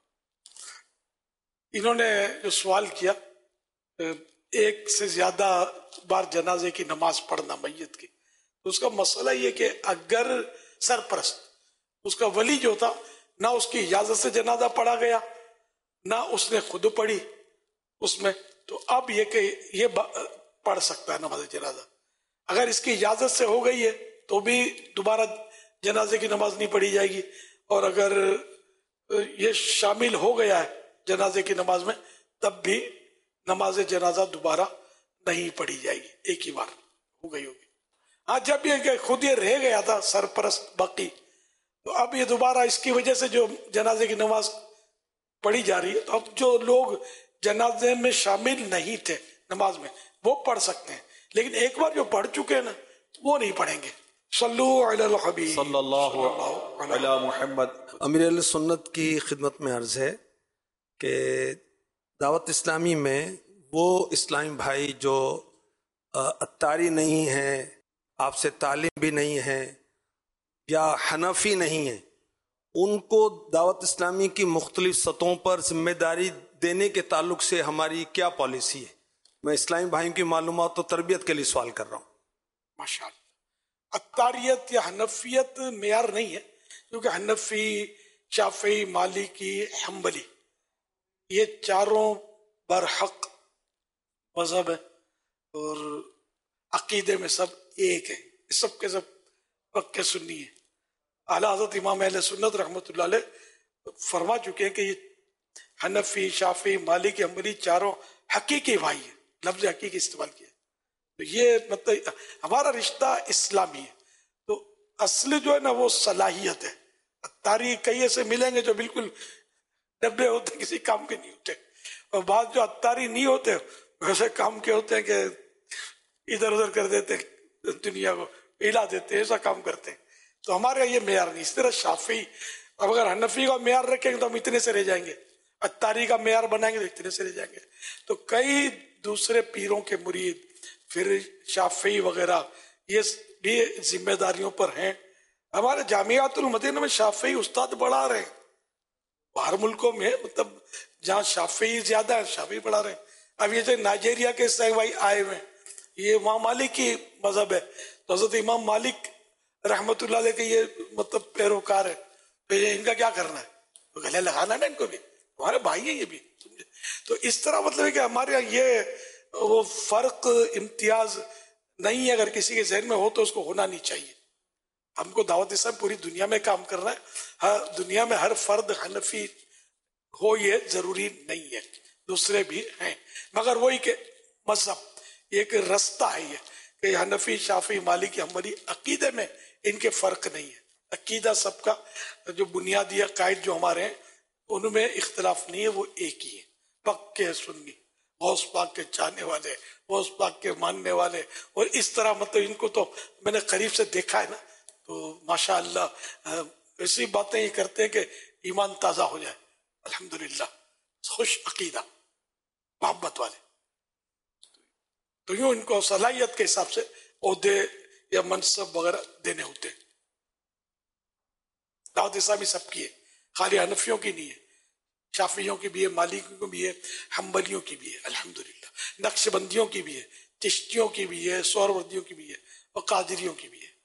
इन्होंने जो सवाल किया, एक से ज्यादा बार जनाजे की नमाज पढ़ना मैयत की, तो उसका मसला ये कि अगर सरपरस्त उसका वली जो था, ना उसकी इजाजत से जनाजा पढ़ा गया, ना उसने खुद पढ़ी उसमें, तो अब ये कि ये पढ़ सकता है नमाज जनाजा। अगर इसकी इजाजत से हो गई है तो भी दोबारा जनाजे की नमाज नहीं पढ़ी जाएगी, और अगर ये शामिल हो गया है जनाजे की नमाज में, तब भी नमाज जनाजा दोबारा नहीं पढ़ी जाएगी, एक ही बार हो गई होगी। हाँ, जब ये खुद ये रह गया था सरपरस्त बाकी, तो अब ये दोबारा इसकी वजह से जो जनाजे की नमाज पढ़ी जा रही है, तो अब जो लोग जनाजे में शामिल नहीं थे नमाज में वो पढ़ सकते हैं, लेकिन एक बार जो पढ़ चुके हैं ना, وہ نہیں پڑھیں گے. صلو علی الحبیب صلی اللہ علی محمد. امیر اہل سنت کی خدمت میں عرض ہے کہ دعوت اسلامی میں وہ اسلامی بھائی جو اتاری نہیں ہیں، آپ سے تعلیم بھی نہیں ہے، یا حنفی نہیں ہیں، ان کو دعوت اسلامی کی مختلف سطحوں پر ذمہ داری دینے کے تعلق سے ہماری کیا پالیسی ہے؟ میں اسلامی بھائیوں کی معلومات و تربیت کے لیے سوال کر رہا ہوں. ماشاء اللہ. اتاریت یا حنفیت معیار نہیں ہے، کیونکہ حنفی، شافعی، مالکی، حنبلی یہ چاروں برحق مذہب ہے اور عقیدے میں سب ایک ہے، سب کے سب پکے سنی ہیں. اعلیٰ حضرت امام اہل سنت رحمۃ اللہ علیہ فرما چکے ہیں کہ یہ حنفی، شافعی، مالکی، حنبلی چاروں حقیقی بھائی ہیں. لفظ حقیقی استعمال کیا. تو یہ مطلب ہمارا رشتہ اسلامی ہے. تو اصل جو ہے نا وہ صلاحیت ہے. اتاری کئی ایسے ملیں گے جو بالکل ڈبے ہوتے، کسی کام کے نہیں ہوتے، اور بعض جو اتاری نہیں ہوتے ویسے کام کے ہوتے ہیں کہ ادھر ادھر کر دیتے، دنیا کو ہلا دیتے، ایسا کام کرتے ہیں. تو ہمارے یہ معیار نہیں. اس طرح شافعی، اب اگر حنفی کا معیار رکھیں گے تو ہم اتنے سے رہ جائیں گے، اتاری کا معیار بنائیں گے تو اتنے سے رہ جائیں گے. تو کئی دوسرے پیروں کے مرید، پھر شافعی وغیرہ، یہ بھی ذمہ داریوں پر ہیں. ہمارے جامعات المدینہ میں شافعی استاد بڑھا رہے ہیں. باہر ملکوں میں مطلب جہاں شافعی زیادہ ہے شافعی پڑھا رہے ہیں. اب یہ جو نائجیریا کے سہوائی آئے ہوئے یہ امام مالک کی مذہب ہے، تو حضرت امام مالک رحمت اللہ علیہ کے یہ مطلب پیروکار ہے. تو ان کا کیا کرنا ہے؟ تو گلے لگانا نا ان کو بھی، ہمارے بھائی ہیں یہ بھی. تو اس طرح مطلب ہے کہ ہمارے یہاں یہ وہ فرق امتیاز نہیں ہے. اگر کسی کے ذہن میں ہو تو اس کو ہونا نہیں چاہیے. ہم کو دعوت اسلام پوری دنیا میں کام کرنا ہے. ہر دنیا میں ہر فرد حنفی ہو یہ ضروری نہیں ہے، دوسرے بھی ہیں، مگر وہی کہ مذہب ایک رستہ ہے یہ کہ حنفی، شافعی، مالکی، حنبلی عقیدے میں ان کے فرق نہیں ہے. عقیدہ سب کا جو بنیادی عقائد جو ہمارے ہیں ان میں اختلاف نہیں ہے، وہ ایک ہی ہے. پکے سنی، غوث پاک کے چاہنے والے، غوث پاک کے ماننے والے. اور اس طرح مطلب ان کو تو میں نے قریب سے دیکھا ہے نا، تو ماشاء اللہ ایسی باتیں یہ کرتے ہیں کہ ایمان تازہ ہو جائے. الحمدللہ خوش عقیدہ، محبت والے. تو یوں ان کو صلاحیت کے حساب سے عہدے یا منصب وغیرہ دینے ہوتے ہیں. دعوت اسلامی سب کی ہے، خالی حنفیوں کی نہیں ہے، شافعیوں کی بھی ہے، مالکیوں کی بھی ہے، حنبلیوں کی بھی ہے الحمدللہ، نقش بندیوں کی بھی ہے، چشتیوں کی بھی ہے، سہروردیوں کی بھی ہے، اور قادریوں کی بھی ہے.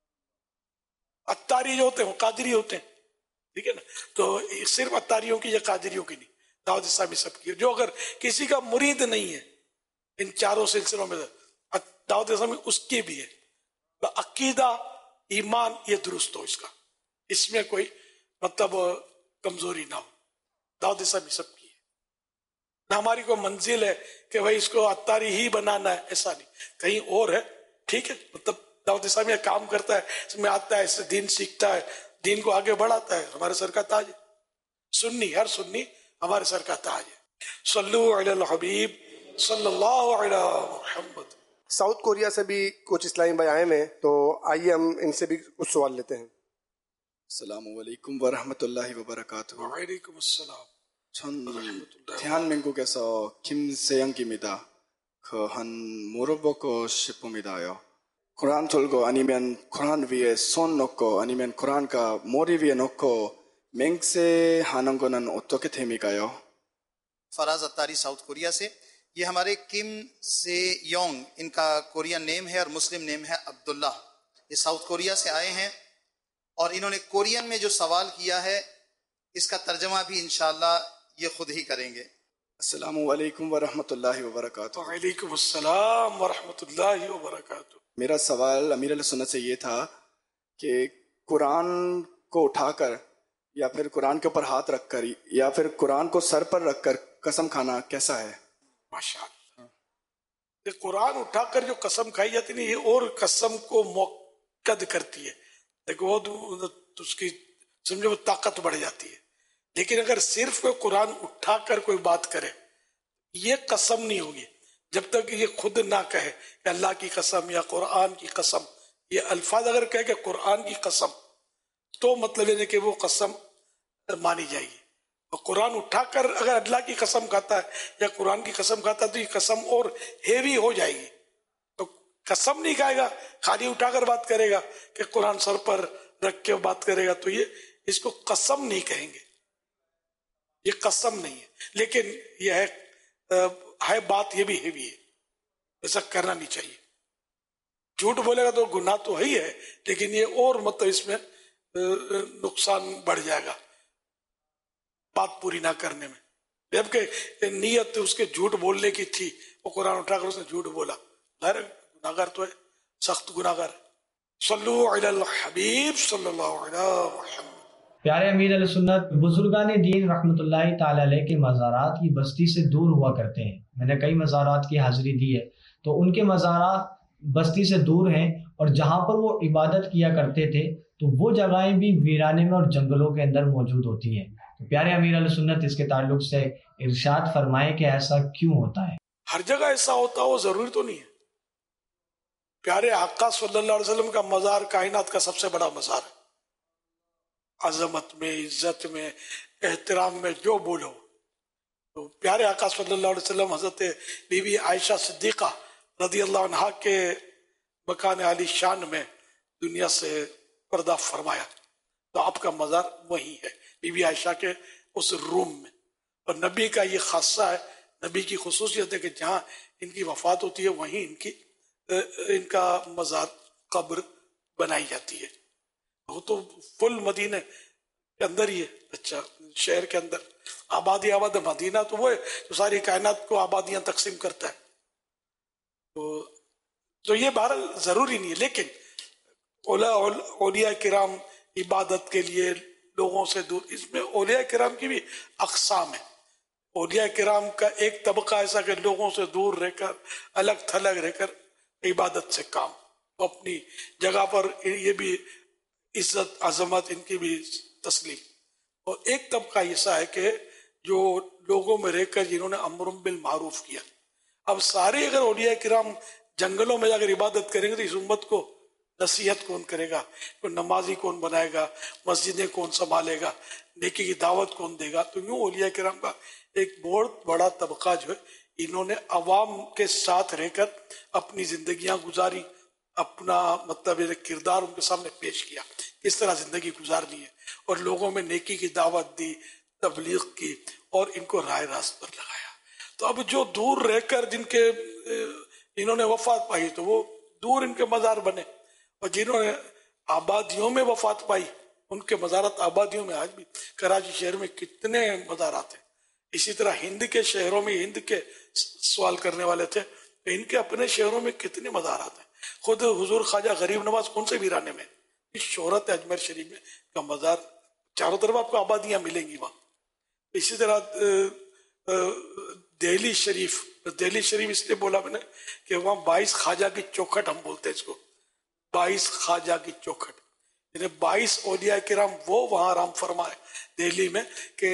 اتاری جو ہوتے ہیں وہ قادری ہوتے ہیں، ٹھیک ہے نا. تو صرف اتاریوں کی یا قادریوں کی نہیں، دعوت اسلامی سب کی ہے. جو اگر کسی کا مرید نہیں ہے ان چاروں سلسلوں میں دعوت اسلامی اس کی بھی ہے. عقیدہ، ایمان یہ درست ہو، اس کا اس میں کوئی مطلب کمزوری نہ ہو. دعوت اسلامی سب کی ہے. نہ ہماری کوئی منزل ہے کہ بھائی اس کو اتاری ہی بنانا ہے، ایسا نہیں. کہیں اور ہے، ٹھیک ہے، مطلب دعوت اسلامی کام کرتا ہے، اس میں آتا ہے، اس سے دین سیکھتا ہے، دین کو آگے بڑھاتا ہے. ہمارے سر کا تاج ہے. سنی، ہر سنی ہمارے سر کا تاج ہے. صلو علی الحبیب صلی اللہ علی محمد. ساؤتھ کوریا سے بھی کچھ اسلامی بھائی آئے ہیں، تو آئیے ہم ان سے بھی کچھ سوال لیتے ہیں. السلام علیکم ورحمۃ اللہ وبرکاتہ. وعلیکم السلام. 전 대한민국에서 김세영입니다. 그 한 물어보고 싶습니다요. 코란 들고 아니면 코란 위에 손 놓고 아니면 코란가 머리 위에 놓고 맹세하는 거는 어떻게 됩니까요? فراز اتاری ساؤتھ کوریا سے. یہ ہمارے کم سے یونگ ان کا کورین نیم ہے اور مسلم نیم ہے عبداللہ. یہ ساؤتھ کوریا سے آئے ہیں اور انہوں نے کورین میں جو سوال کیا ہے اس کا ترجمہ بھی انشاءاللہ یہ خود ہی کریں گے. السلام علیکم ورحمۃ اللہ وبرکاتہ. وعلیکم السلام ورحمۃ اللہ وبرکاتہ. میرا سوال امیر علیہ سنت سے یہ تھا کہ قرآن کو اٹھا کر یا پھر قرآن کے اوپر ہاتھ رکھ کر یا پھر قرآن کو سر پر رکھ کر قسم کھانا کیسا ہے؟ ماشاء اللہ. یہ قرآن اٹھا کر جو قسم کھائی جاتی ہے یہ اور قسم کو موقد کرتی ہے. دیکھو وہ اس کی سمجھو طاقت بڑھ جاتی ہے. لیکن اگر صرف کوئی قرآن اٹھا کر کوئی بات کرے یہ قسم نہیں ہوگی جب تک یہ خود نہ کہے کہ اللہ کی قسم یا قرآن کی قسم. یہ الفاظ اگر کہے کہ قرآن کی قسم تو مطلب یہ کہ وہ قسم مانی جائے گی. اور قرآن اٹھا کر اگر اللہ کی قسم کھاتا ہے یا قرآن کی قسم کھاتا ہے تو یہ قسم اور ہیوی ہو جائے گی. تو قسم نہیں کھائے گا, خالی اٹھا کر بات کرے گا کہ قرآن سر پر رکھ کے بات کرے گا, تو یہ اس کو قسم نہیں کہیں گے, یہ قسم نہیں ہے. لیکن یہ ہے ہے بات یہ بھی ہیوی ہے, ایسا کرنا نہیں چاہیے. جھوٹ بولے گا تو گناہ تو ہی ہے, لیکن یہ اور مطلب اس میں نقصان بڑھ جائے گا بات پوری نہ کرنے میں. جبکہ نیت اس کے جھوٹ بولنے کی تھی, وہ قرآن اٹھا کر اس نے جھوٹ بولا, ظاہر گناہگار تو ہے, سخت گناہگار ہے. صلو علی الحبیب صلی اللہ علیہ وسلم. پیارے امیر علیہ سنت بزرگان دین رحمۃ اللہ تعالی علیہ کے مزارات کی بستی سے دور ہوا کرتے ہیں. میں نے کئی مزارات کی حاضری دی ہے, تو ان کے مزارات بستی سے دور ہیں, اور جہاں پر وہ عبادت کیا کرتے تھے تو وہ جگہیں بھی ویرانے میں اور جنگلوں کے اندر موجود ہوتی ہیں. تو پیارے امیر علیہ سنت اس کے تعلق سے ارشاد فرمائیں کہ ایسا کیوں ہوتا ہے؟ ہر جگہ ایسا ہوتا ہو ضروری تو نہیں ہے. پیارے آقا صلی اللہ علیہ وسلم کا مزار کائنات کا سب سے بڑا مزار ہے. عظمت میں, عزت میں, احترام میں جو بولو. تو پیارے آقا صلی اللہ علیہ وسلم حضرت بی بی عائشہ صدیقہ رضی اللہ عنہا کے مکان عالی شان میں دنیا سے پردہ فرمایا, تو آپ کا مزار وہی ہے, بی بی عائشہ کے اس روم میں. اور نبی کا یہ خاصہ ہے, نبی کی خصوصیت ہے کہ جہاں ان کی وفات ہوتی ہے وہیں ان کی ان کا مزار قبر بنائی جاتی ہے. وہ تو فل مدینہ کے اندر ہی ہے, اچھا شہر کے اندر آبادی آباد مدینہ تو وہ ہے جو ساری کائنات کو آبادیاں تقسیم کرتا ہے. تو, تو یہ بہرحال ضروری نہیں ہے, لیکن اولیاء کرام عبادت کے لیے لوگوں سے دور, اس میں اولیاء کرام کی بھی اقسام ہیں. اولیاء کرام کا ایک طبقہ ایسا کہ لوگوں سے دور رہ کر الگ تھلگ رہ کر عبادت سے کام, اپنی جگہ پر یہ بھی عزت عظمت ان کی بھی تسلیم. اور ایک طبقہ ایسا ہے کہ جو لوگوں میں رہ کر جنہوں نے امر بالمعروف کیا. اب سارے اگر اولیاء کرام جنگلوں میں جا کر عبادت کریں گے تو اس امت کو نصیحت کون کرے گا, کوئی نمازی کون بنائے گا, مسجدیں کون سنبھالے گا, نیکی کی دعوت کون دے گا. تو یوں اولیاء کرام کا ایک بہت بڑا طبقہ جو ہے انہوں نے عوام کے ساتھ رہ کر اپنی زندگیاں گزاری, اپنا مطلب کردار ان کے سامنے پیش کیا, کس طرح زندگی گزارنی ہے, اور لوگوں میں نیکی کی دعوت دی, تبلیغ کی, اور ان کو راہ راست پر لگایا. تو اب جو دور رہ کر جن کے انہوں نے وفات پائی تو وہ دور ان کے مزار بنے, اور جنہوں نے آبادیوں میں وفات پائی ان کے مزارات آبادیوں میں آج بھی کراچی شہر میں کتنے مزارات ہیں. اسی طرح ہند کے شہروں میں, ہند کے سوال کرنے والے تھے, ان کے اپنے شہروں میں کتنے مزارات ہیں. خود حضور خواجہ غریب نواز کون سے ویرانے میں, اس شہرت اجمیر شریف میں کا مزار, چاروں طرف آپ کو آبادیاں ملیں گی وہاں. اسی طرح دہلی شریف, دہلی شریف اس لیے بولا میں نے کہ وہاں بائیس خواجہ کی چوکھٹ ہم بولتے ہیں اس کو, بائیس خواجہ کی چوکھٹ, یعنی بائیس اولیاء کرام وہ وہاں آرام فرمائے دہلی میں کہ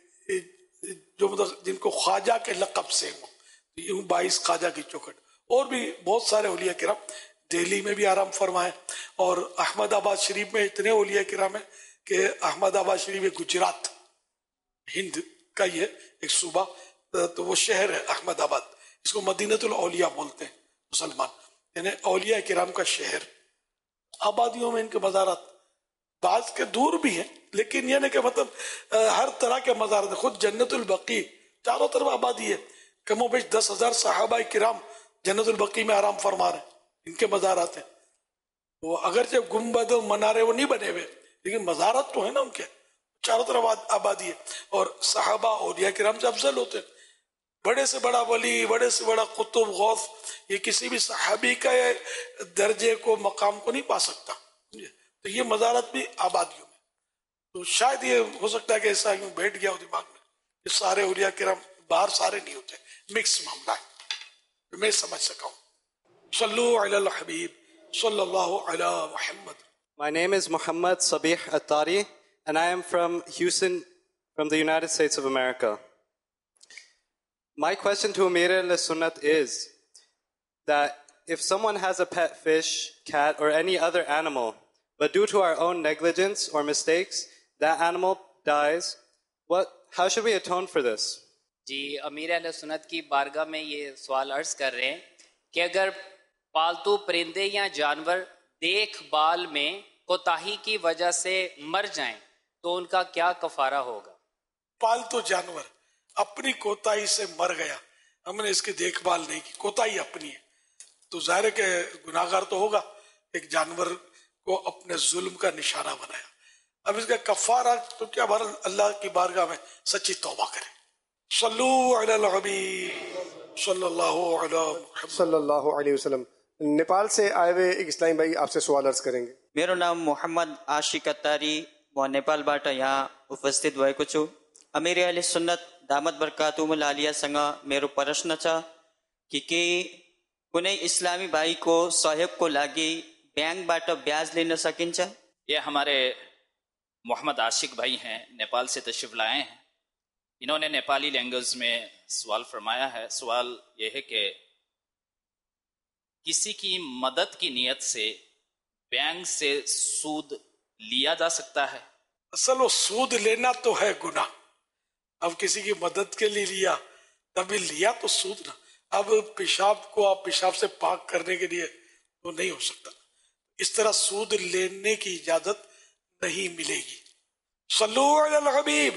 جو مطلب جن کو خواجہ کے لقب سے ہوں, بائیس خواجہ کی چوکھٹ. اور بھی بہت سارے اولیاء کرام دہلی میں بھی آرام فرمائے. اور احمد آباد شریف میں اتنے اولیاء کرام ہیں کہ احمد آباد شریف گجرات ہند کا یہ ایک صوبہ, تو وہ شہر ہے احمد آباد, اس کو مدینۃ الاولیاء بولتے ہیں مسلمان, یعنی اولیاء کرام کا شہر. آبادیوں میں ان کے مزارات بعض کے دور بھی ہیں, لیکن یہ نہیں کہ مطلب ہر طرح کے مزارات. خود جنت البقیع چاروں طرف آبادی ہے, کم و بیش دس ہزار صحابہ کرام جنت البقیع میں آرام فرما رہے ہیں, ان کے مزارات ہیں. وہ اگرچہ گنبد و منارے وہ نہیں بنے ہوئے, لیکن مزارات تو ہیں نا ان کے, چاروں طرف آبادی ہے. اور صحابہ اولیاء کرام سے افضل ہوتے ہیں. بڑے سے بڑا ولی, بڑے سے بڑا قطب غوث, یہ کسی بھی صحابی کا درجے کو مقام کو نہیں پا سکتا. تو یہ مزارات بھی آبادیوں میں. تو شاید یہ ہو سکتا ہے کہ ایسا یوں بیٹھ گیا ہو دماغ میں کہ سارے اولیاء کرام باہر سارے نہیں ہوتے, مکس معاملہ ہے, میں سمجھ سکا ہوں. صلو علی الحبیب صلی اللہ علی محمد. My name is Muhammad Sabih Attari and I am from Houston, from the United States of America. My question to Amir al-Sunnat is that if someone has a pet fish, cat, or any other animal, but due to our own negligence or mistakes, that animal dies, what, how should we atone for this? جی امیر اہل سنت کی بارگاہ میں یہ سوال عرض کر رہے ہیں کہ اگر پالتو پرندے یا جانور دیکھ بھال میں کوتاہی کی وجہ سے مر جائیں تو ان کا کیا کفارہ ہوگا؟ پالتو جانور اپنی کوتاہی سے مر گیا، ہم نے اس کی دیکھ بھال نہیں کی، کوتاہی اپنی ہے، تو ظاہر ہے کہ گناہگار تو ہوگا، ایک جانور کو اپنے ظلم کا نشانہ بنایا. اب اس کا کفارہ تو کیا، بہر اللہ کی بارگاہ میں سچی توبہ کرے. صلو علی الحبیب صلی اللہ علیہ محمد صلی اللہ علیہ وسلم. نیپال سے آئے ہوئے ایک اسلامی بھائی آپ سے سوال عرض کریں گے. मेरो नाम मोहम्मद आशिक अत्तारी, म नेपालबाट यहाँ उपस्थित भएको छु. अमिर अहले सुन्नत दामत बरकातुहुल आलियासँग मेरो प्रश्न छ कि के कुनै इस्लामी भाइको सहयोगको लागि ब्याङ्कबाट ब्याज लिन सकिन्छ? ये हमारे मोहम्मद आशिक भाई हैं, नेपाल से तशरीफ लाए हैं. इन्होंने नेपाली लैंग्वेज में सवाल फरमाया है. सवाल ये है कि किसी की मदद की नीयत से बैंक से सूद लिया जा सकता है? असल वो सूद लेना तो है गुनाह. अब किसी की मदद के लिए लिया तभी लिया तो सूद ना. अब पेशाब को आप पेशाब से पाक करने के लिए तो नहीं हो सकता. इस तरह सूद लेने की इजाजत नहीं मिलेगी. सल्लु अलल हबीब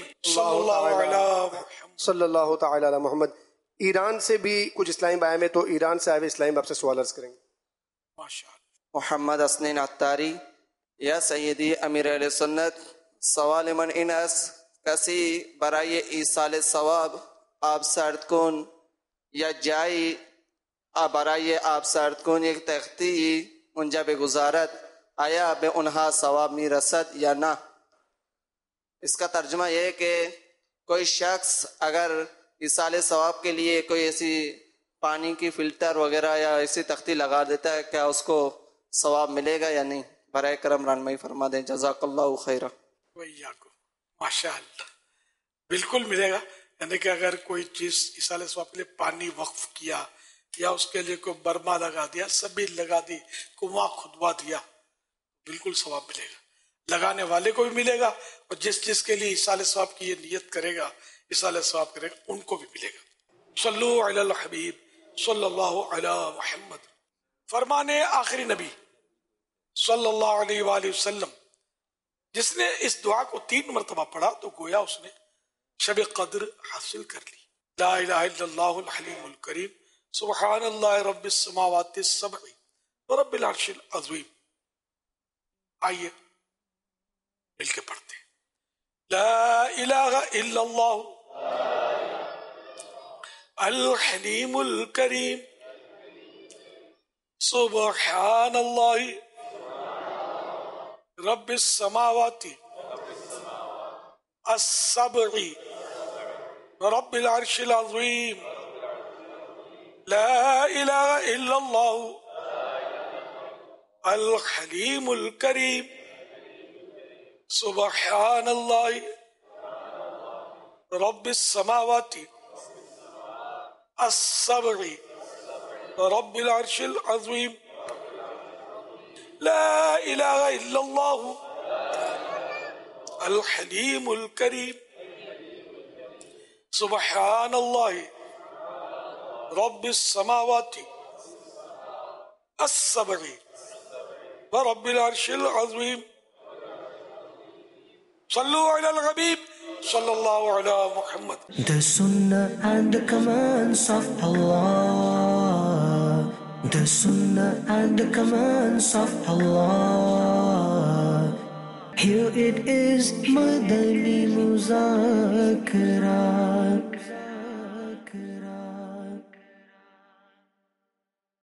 सल्लल्लाहु ताला अला मोहम्मद. ईरान से भी कुछ इस्लामी भाई में, तो ईरान से आए हुए इस्लामी आपसे सवाल अर्ज करेंगे. माशाअल्लाह. मोहम्मद असनीन अत्तारी, या सैयदी अमीर अहले सुन्नत, सवाल मन इनस कसी बराए ईसाल सवाब आप सर्द कौन या जाई आ बराए आप सर्द कौन एक तख्ती उनजा बे गुजारत आया बे उन्हा सवाब मी रसद या ना. इसका तर्जुमा यह है कि कोई शख्स अगर ईसाल सवाब के लिए कोई ऐसी पानी की फिल्टर वगैरह या ऐसी तख्ती लगा देता है, क्या उसको सवाब मिलेगा या नहीं? बराए करम रहनुमाई फरमा दें. जज़ाकल्लाहु खैरा. माशाअल्लाह, बिल्कुल मिलेगा. यानी कि अगर कोई चीज ईसाल सवाब के लिए पानी वक्फ किया या उसके लिए कोई बर्मा लगा दिया, सभी लगा दी, कुआं खुदवा दिया, बिल्कुल सवाब मिलेगा. लगाने वाले को भी मिलेगा और जिस जिस के लिए ईसाल सवाब की ये नियत करेगा, ईसाल सवाब करेगा, उनको भी मिलेगा. सल्लु अलल हबीब सल्लल्लाहु अला मुहम्मद. फरमाने आखिरी नबी सल्लल्लाहु अलैहि वसल्लम, जिसने इस दुआ को तीन मरतबा पढ़ा तो गोया उसने शब कद्र हासिल कर ली. ला इलाहा इल्लल्लाहुल हलीमुल करीम सुब्हानल्लाहि रब्बिस समावाति सब'i व रब्बिल अर्शिल अज़ीम. आइए मिलके पढ़ते. ला इलाहा इल्लल्लाहु अल हलीमुल करीम सुब्हानल्लाहि रब्बिस समावाति as-sab'i rabbil arshil azim. La ilaha illallah al-halimul kareem subhanallah rabbis samawati as-sab'i rabbil arshil azim. La ilaha illallah الحليم الكريم سبحان الله رب السماوات السبع ورب العرش العظيم. صلوا على الحبيب صلى الله على محمد. The Sunnah and the commands of Allah, the Sunnah and the commands of Allah. Here it is, Madani Muzakara.